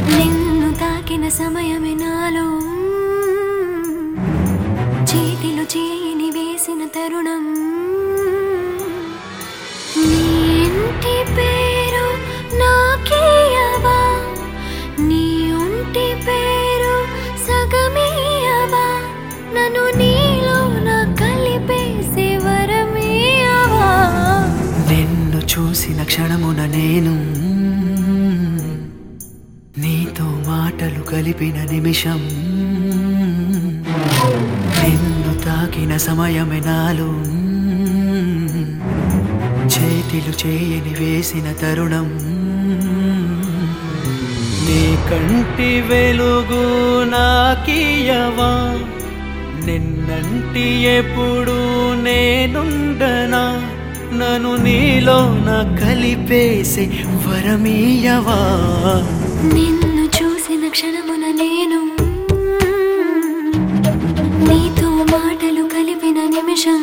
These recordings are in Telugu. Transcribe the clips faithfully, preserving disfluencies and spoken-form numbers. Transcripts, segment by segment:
నిన్ను తాకిన సమయమే నాలో చేతిలో చేయిని వేసిన తరుణం నీ ఇంటి పేరు నాకేయవా నీ ఒంటి పేరు సగమేయవా నన్ను నీలో నా కలిపేసే వరమేయవా నిన్ను చూసిన క్షణమున నేను నీతో మాటలు కలిపిన నిమిషం నిన్ను తాకిన సమయమే నాలో చేతిలు చేయని వేసిన తరుణం నీ కంటి వెలుగు నాకియవా నిన్నంటి ఎప్పుడు నేనుండనా నన్ను నీలో నా కలిపేసే వరమీయవా నిన్ను చూసిన క్షణమున నేను నీతో మాటలు కలిపిన నిమిషం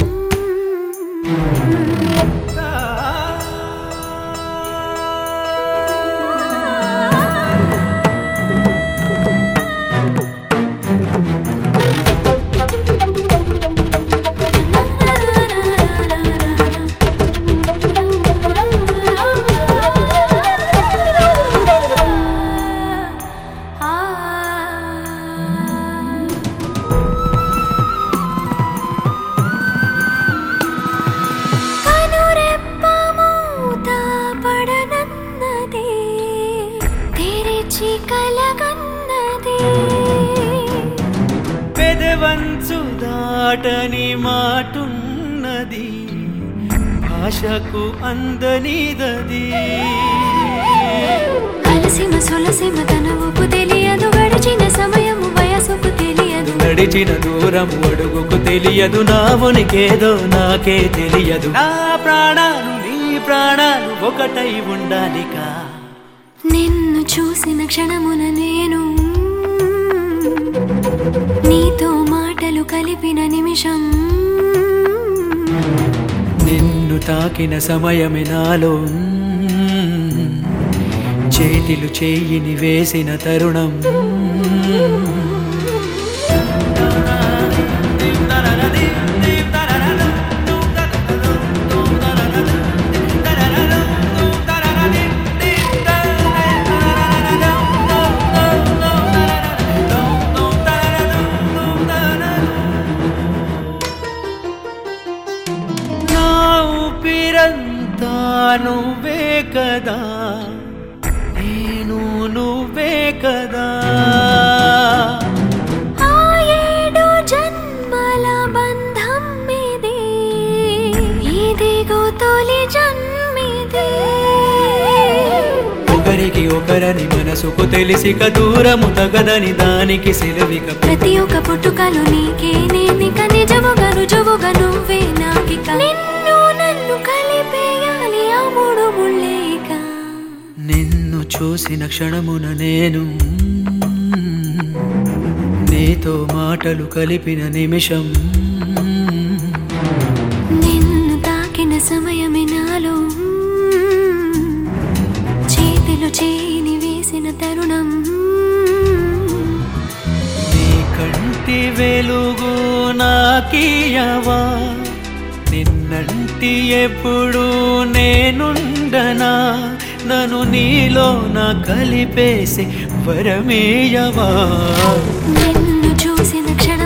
పెదవంచు దాటని మాటున్నది భాషకు అందనిదది అలసిమ సొలసిమ తనవుకు తెలియదు గడిచిన సమయము వయసుకు తెలియదు నడిచిన దూరం అడుగుకు తెలియదు నా ఉనికేదో నాకే తెలియదు నా ప్రాణాలు నీ ప్రాణాలు ఒకటై ఉండాలికా నిన్ను చూసిన క్షణమున నేను నీతో మాటలు కలిపిన నిమిషం నిన్ను తాకిన సమయమే నాలో చేతిలు చేయిని వేసిన తరుణం నువ్వే కదా నేను నువ్వే కదా ఆ ఏడు జన్మల బంధం మీదే ఇదిగో తొలి జన్మిదే ఒకరికి ఒకరని మనసుకు తెలిసిక దూరము తగదని దానికి సెలవిక ప్రతి ఒక్క పుట్టుకలు నీకే నేనిక నిజముగా రుజువుగా నువ్వే నాకిక నిన్ను నన్ను కలిపేయాలి ఆ మూడు ముళ్ళేక నిన్ను చూసిన క్షణమున నేను నీతో మాటలు కలిపిన నిమిషం నిన్ను తాకిన సమయమే నాలో చేతిలో చేయిని వేసిన తరుణం నీ కంటి వెలుగు నాకియవా నిన్నంటి ఎప్పుడు నేనుండనా నన్ను నీలో నా కలిపేసే వరమేయవా నిన్ను చూసిన క్షణం